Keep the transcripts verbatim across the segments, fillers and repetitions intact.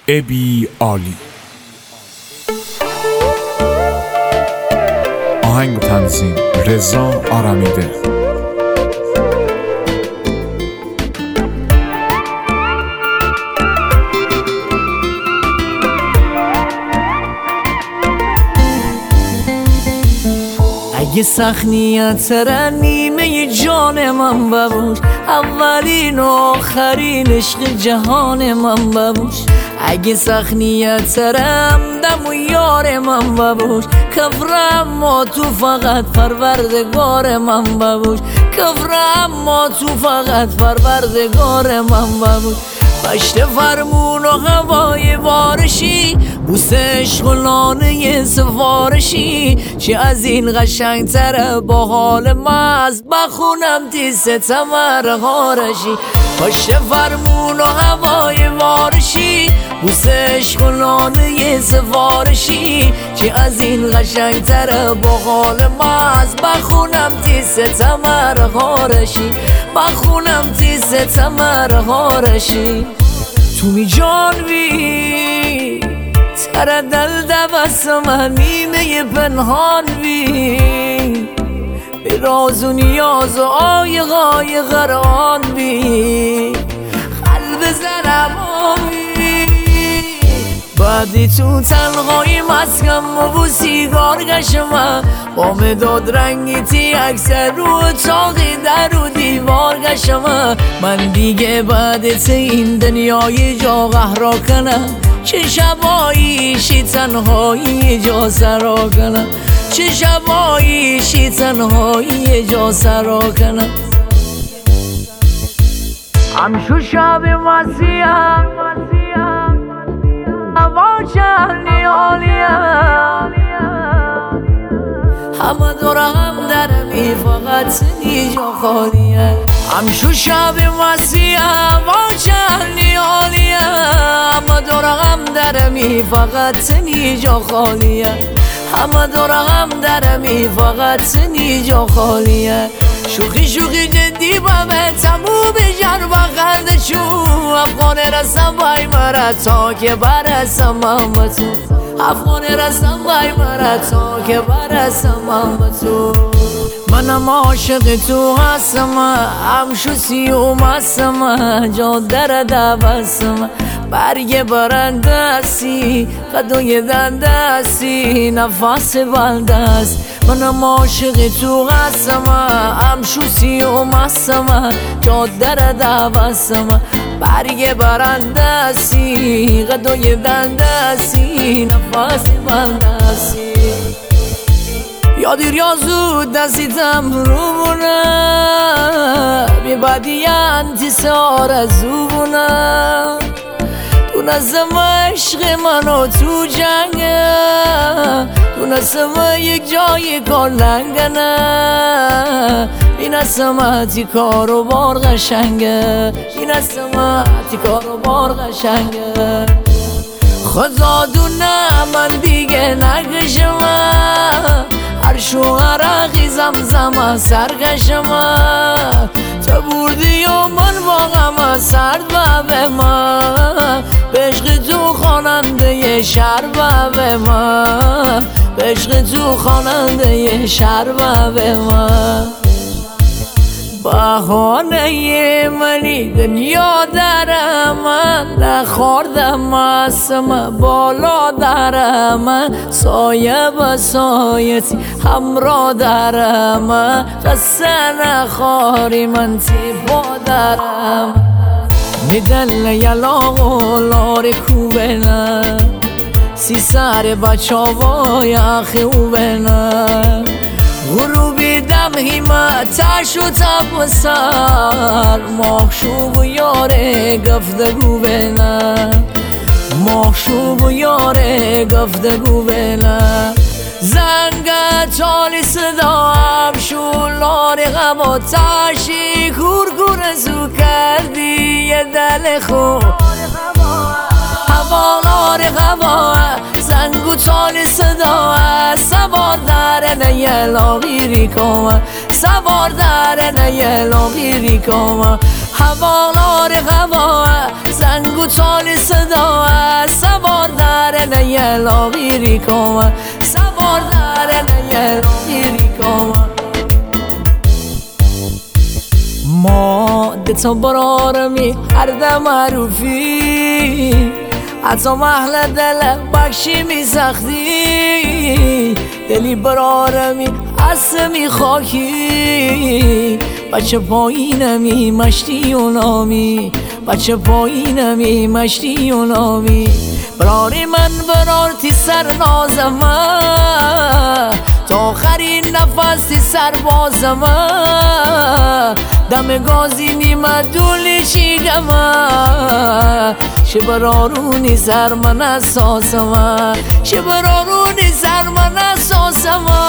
ابی عالی. آهنگ و تنظیم رضا آرمیده. اگه سخت نیت تره نیمه جان من ببوش، اولین و آخرین عشق جهان من ببوش. اگه سخت نیت تره همدم و یار من ببوش، کفرم ما تو فقط پروردگار من ببوش. کفرم ما تو فقط پروردگار من ببوش. پشت فرمون و هوای بارشی، بوس عشق و لانه سفارشی، چی از این قشنگ تره با حال مست بخونم تی ستمر هارشی. پشت فرمون و هوای بارشی، بوس عشق و لانه سفارشی، چی از این قشنگ تره با حال مست بخونم تی ستمر هارشی. بخونم تی ستمر هارشی. تو می جانوی تره دل دبستم نیمه پنهان وی، به راز و نیاز و آیق آیق قرآن بی قلب زنم آوی. بعدی تو تنهایی مسکم و بو سیگار گشم، با مداد رنگی تی اکثر رو چاقی در و دیوار گشم. من دیگه بعد تی این دنیای جا قهرا کنم، چه شباییشی تنهایی جا سرا کنم. چه شباییشی تنهایی جا سرا کنم. همشو شب مسیحم هوا چهلی عالیم، همه دورم درمی فقط نیجا خالیه. همشو شب مسیحم هوا چهلی عالیم، همه دورم درمی فقط نیجا خالیه. همه دورم درمی فقط نیجا خالیه. شوخی شوخی جدی بامه تموم جر بخنده چو، افغان رسم بای مرا تا که برسم من با تو. افغان رسم بای مرا تا که برسم من با تو. منم عاشق تو هستم، همشو سیوم هستم، جا در دبستم. برگ برندستی قدوی دندستی نفس بلدست. منم عاشق تو هستم، همشو سیوم هستم، جا در دبستم. برگ برندستی قدوی دندستی نفس بلدستی. یا دیر یا زود دستیتم رو بونه، بی بدی انتصار از او بونه. دونستم عشق منو تو جنگه، دونستم یک جای کار لنگنه. بینستم تی کار و بار قشنگه، بینستم تی کار و بار قشنگه. خدا دونه من دیگه نگشم، هر شوهرقی زمزم سرگشم. تو بودی و من واقعا سرد به من، به عشق تو خواننده شهر به من، به عشق تو خواننده شهر به من. بهانه منی دنیا درم، من نخوردم اسم بالا درم. سایه به سایتی همراه درم، قصه نخوری من تی با درم. میدل یلاغ و لار کوبنه، سی سر بچه وای خوبنه. غروبی دم همتش و تب و سر، ماخشوب و یاره گفتگو بینه. ماخشوب و یاره گفتگو بینه. زنگ تالی صدا همشون لاری غم و تشی کورکور زو کردی یه دل خوب. هوا لاری هوا زنگو تالی صدا سوار در نیه لاغیری کامه، سوار در نیه لاغیری کامه. هوا لاری هوا رنگ و تال صدا است سوار در نیلاقی ریکام سوار در نیلاقی ریکام ما دتا برارمی هر دم معروفی حتی محل دل بخشی می سختی دلی برارمی هسته می خاکی بچه پایینمی مشتی و نامی بچه پایینمی مشتی و نامی براری من برارتی سر نازمه تا آخرین نفس تی سر بازمه دم گازی نیمه دولی چیگمه چه برارونی سر من اساسمه چه برارونی سر من اساسمه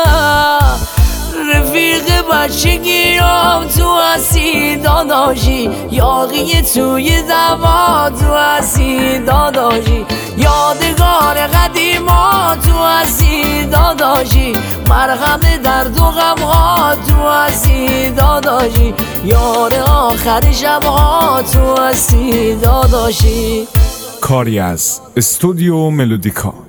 رفیق بچگیام تو هستی داداشی یاقی توی دما تو هستی داداشی یادگار قدیما تو هستی داداشی مرهم درد و غمها تو هستی داداشی یار آخر شبها تو هستی داداشی. کاری از استودیو ملودیکا.